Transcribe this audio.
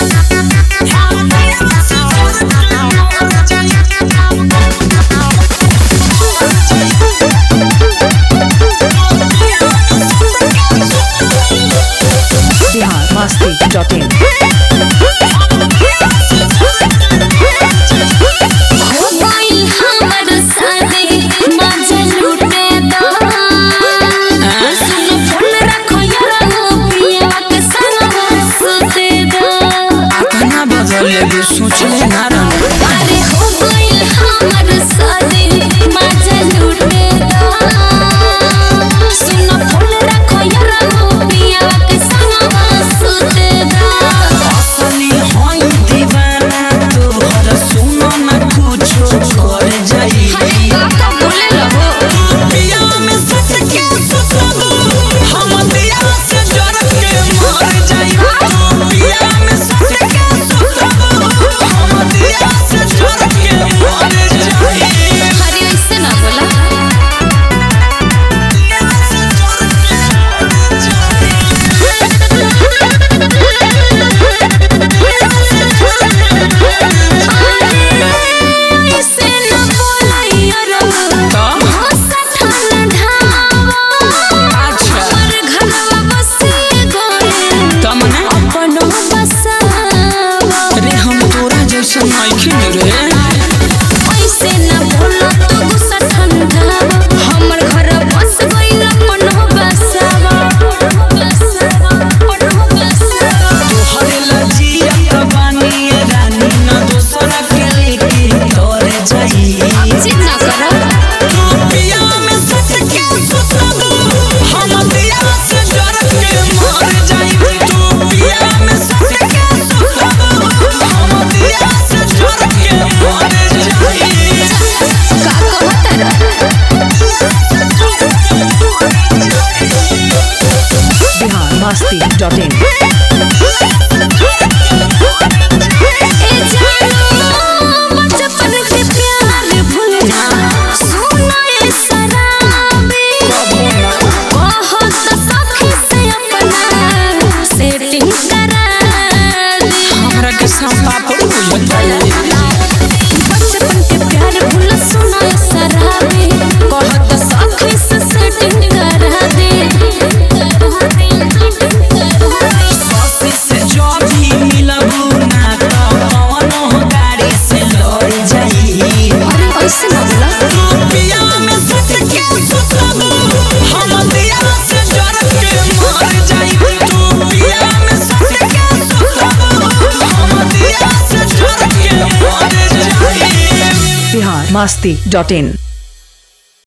biharmasti.in सोचले ना अरे हो गइल हमर शादी मजा लूटे दा सुन फूल रखो यारा पिया के संगवा सुते दा असली होई दीवाना तोहर सुनो ना कुछो कर जाई का बोले रहो पिया में सच के सुसबो हम दिया से डर के मर जाई पिया में सच के सुसबो हम दिया से डर के मर जाई हरी ऐसे ना बोला ऐसे ना बोला यार भाषा ठंडा अच्छा और घरवा बसे गए तमने अपनो बसावा अरे हम तोरा जैसा नहीं रे ऐसे ना बोला तो गुस्सा ठंडा हमर घर बस गइल अपनो बसावा तोहरे लजिया कबानी रानी ना दूसरा के लेके तोर जाई चित ना करो पिया में सच के सुसबो हम दिया से डर के मर जाई तू पिया में सच के सुसबो हम दिया से डर के मर जाई का कहत biharmasti.in ए जानो बचपन के प्यार भूल जा सुना ए शराबी बहुत सखी से अपना सेटिंग करा दी हमरा के संपा पर बुझत बचपन के प्यार भूल सुना ए शराबी बहुत सखी से सेटिंग करा दे सासी से जो भी मिलबू ना तो कौनो गाड़ी से लड़ जाई अरे ऐसे ना बोला पिया में सच के सुसबो हम दिया से डर के मर जाई तू पिया में सच के सुसबो हम दिया से डर के मर जाई biharmasti.in